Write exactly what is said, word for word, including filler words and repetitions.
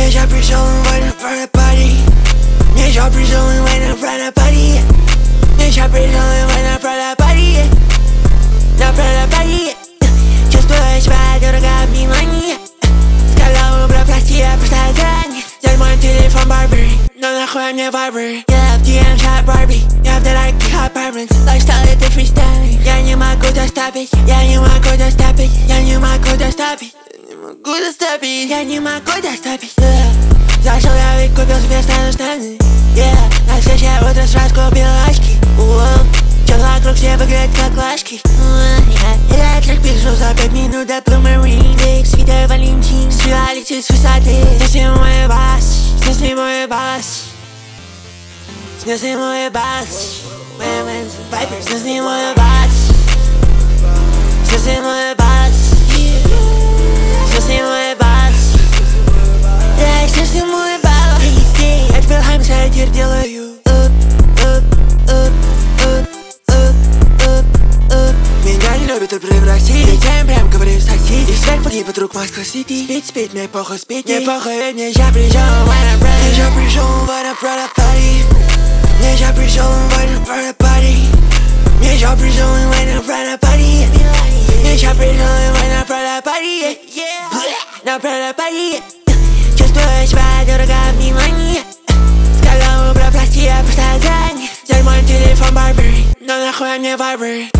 Я ща пришел в на пари. Я ща пришел в на пари. Я ща пришел в на пари. На пари. Чувствую себя дорого внимание. Сказал убрать, прости, я просто заранее. Взять мой телефон Барбери, но нахуй мне Барбери. Я в ди эм шаг Барби, я в дорогих апартментс. Лайфстайл это фристайл. Я не могу доставить, я не могу доставить, я не могу доставить, я не могу доставить, я не могу доставить. Зашел я и купил себе стану штаны. На следующее утро сразу купил очки. Чё вокруг все выглядят как лашки. Я трек пишу за пять минут до Блумерин. Свитой Валентин, стрела летит с высоты. Снеси мой бас, снеси мой бас, снеси мой бас, снеси мой бас, снеси мой бас, снеси мой бас, снеси мой бас. Отбил Хаймса, теперь делаю up, up, up, up, up, up, up. Меня не любят и превратить. Ведь я им прям говорю в такси. И свет погиб от рук Москва-Сити. Спить, спить, мне похуй, спить. Мне похуй, ведь мне ща пришел в Я ща пришел в на пари. Я ща пришел в на пари. Я ща пришел в на пари. Я ща пришел в на пари. На пари. Чувствую себя дорого внимание. Сказал убрать, прости, я просто заранее. Взять мой телефон Барбери, но нахуй мне Барбери.